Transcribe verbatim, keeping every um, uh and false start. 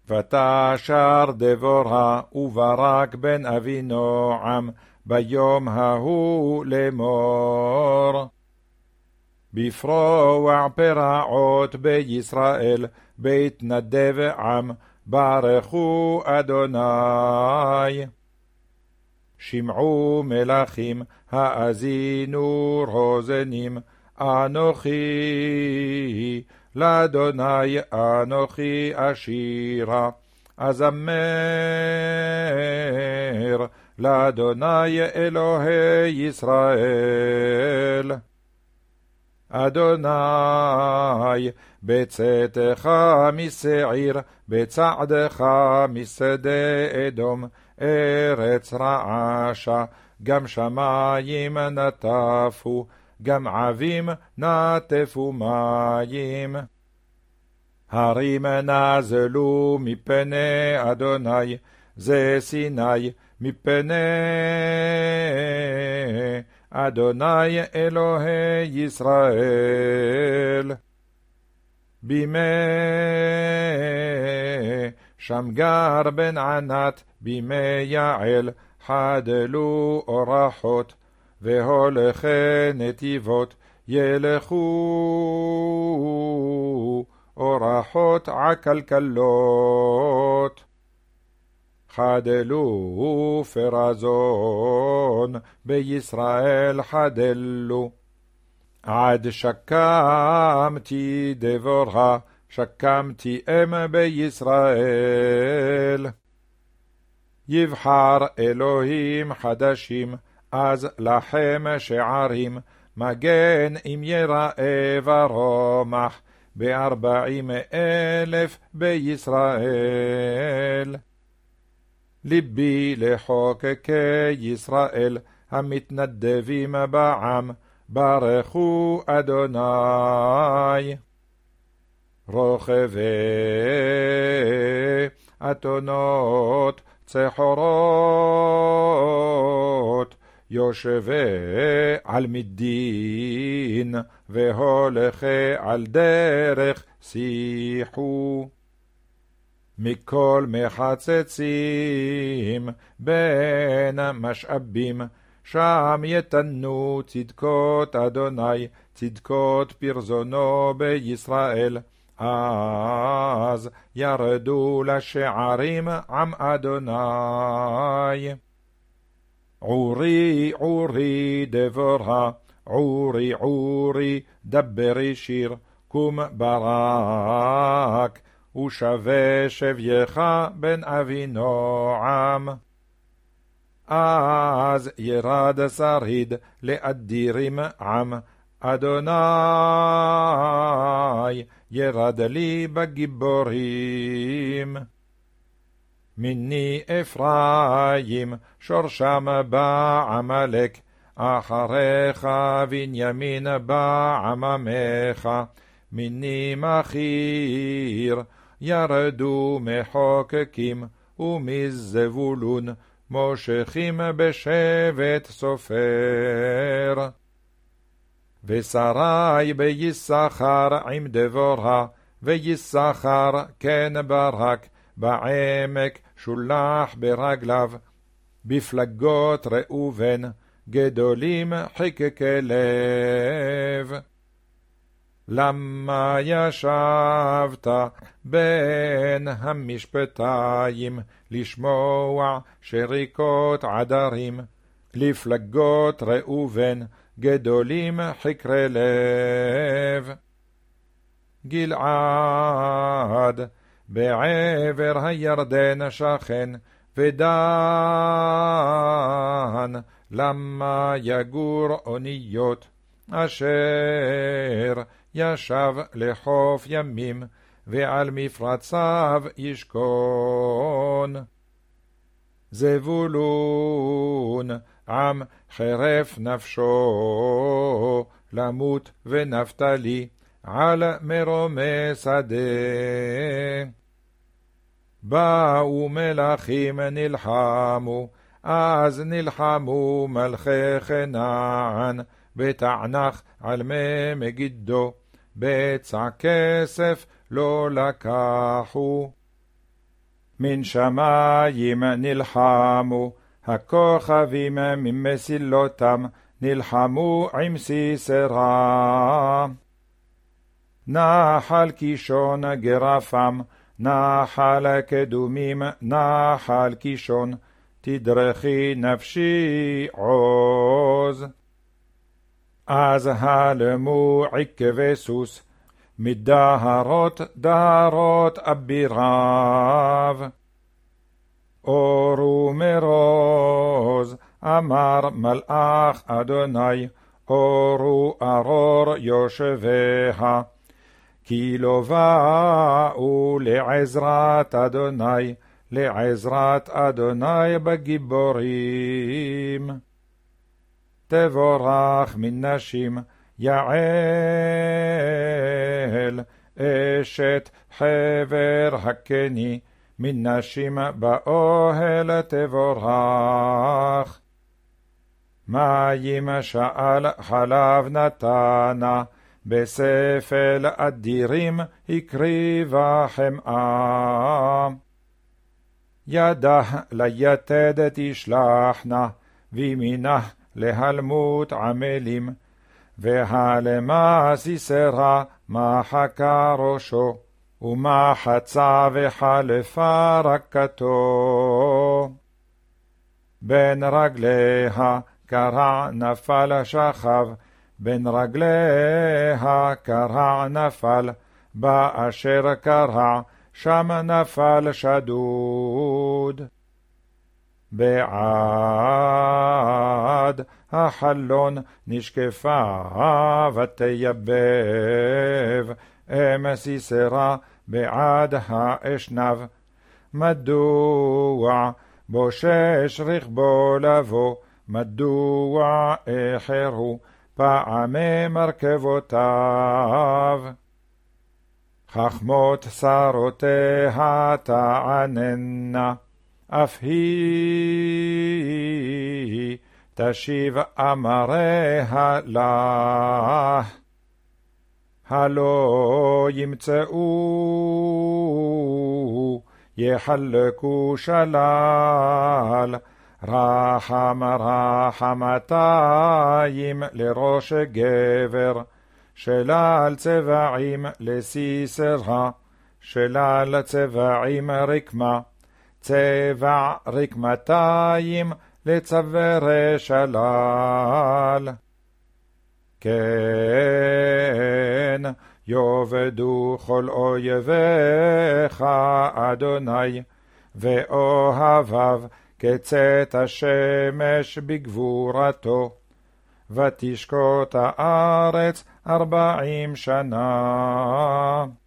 ותשר דבורה וברק בן אבינועם ביום ההוא לאמור. בפרוע פרעות בישראל, בית נדב עם, ברכו אדוני. שמעו מלכים, האזינו רוזנים, אנוכי לאדוני אנוכי אשירה, אזמר לאדוני אלוהי ישראל. אדוני בצאתך משעיר, בצעדך משדה אדום, ארץ רעשה, גם שמים נטפו, גם עבים נטפו מים. הרים נזלו מפני אדוני, זה סיני מפני אדוני אלוהי ישראל. בימי שמגר בן ענת, בימי יעל, חדלו אורחות, והולכי נתיבות ילכו אורחות עקלקלות. חדלו פרזון בישראל חדלו, עד שקמתי דבורה, שקמתי אם בישראל. יבחר אלוהים חדשים, אז לכם שערים, מגן אם יראה ורומח, בארבעים אלף בישראל. ליבי לחוקקי ישראל, המתנדבים בעם, ברכו אדוני. רוכבי אתונות צחורות, יושבי על מדין, והולכי על דרך שיחו. מכל מחצצים בין משאבים, שם יתנו צדקות אדוני, צדקות פרזונו בישראל. אז ירדו לשערים עם אדוני. עורי עורי דבורה, עורי עורי דברי שיר, קום ברק, ושווה שבייך בן אבינועם. אז ירד שריד לאדירים עם, אדוני ירד לי בגיבורים. מיני אפרים שורשם בעמלק, אחריך בנימין בעממך. מיני מחיר ירדו מחוקקים, ומזבולון מושכים בשבט סופר. ושרי ביששכר עם דבורה, ויששכר כן ברק, בעמק שולח ברגליו. בפלגות ראובן גדולים חיקקי לב. למה ישבת בין המשפטיים, לשמוע שריקות עדרים? לפלגות ראובן גדולים חקרי לב. גלעד בעבר הירדן שכן, ודן למה יגור אוניות, אשר ישב לחוף ימים, ועל מפרציו ישכון. זבולון עם חרף נפשו למות, ונפתלי על מרומי שדה. באו מלכים נלחמו, אז נלחמו מלכי כנען, בתענך על מי מגידו, בצע כסף לא לקחו. מן שמים נלחמו, הכוכבים ממסילותם נלחמו עם סיסרא. נחל קישון גרפם, נחל קדומים, נחל קישון, תדרכי נפשי עוז. אז הלמו עקבי סוס, מדהרות דהרות אביריו. אורו מרוז, אמר מלאך אדוני, אורו ארור יושביה. כי לא באו לעזרת אדוני, לעזרת אדוני בגיבורים. תבורך מן נשים, יעל, אשת חבר הקני, מן נשים באוהל תבורך. מים שאל חלב נתנה, בספל אדירים הקריבה חמאה. ידה ליתד תשלחנה, וימינה להלמות עמלים, והלמה סיסרא מחקה ראשו, ומחצה וחלפה רקתו. בין רגליה קרע נפל שכב, בין רגליה קרע נפל, באשר קרע שם נפל שדוד. בעד החלון נשקפה ותייבב, אם סיסרא בעד האשנב. מדוע בושש רכבו לבוא, מדוע איחרו פעמי מרכבותיו. חכמות שרותיה תעננה, אף היא תשיב אמריה לה. הלא ימצאו יחלקו שלל, רחם רחמתיים לראש גבר, שלל צבעים לסיסרא, שלל צבעים רקמה, צבע רקמתיים לצווארי שלל. כן, יאבדו כל אויביך אדוני, ואוהביו כצאת השמש בגבורתו, ותשקוט הארץ ארבעים שנה.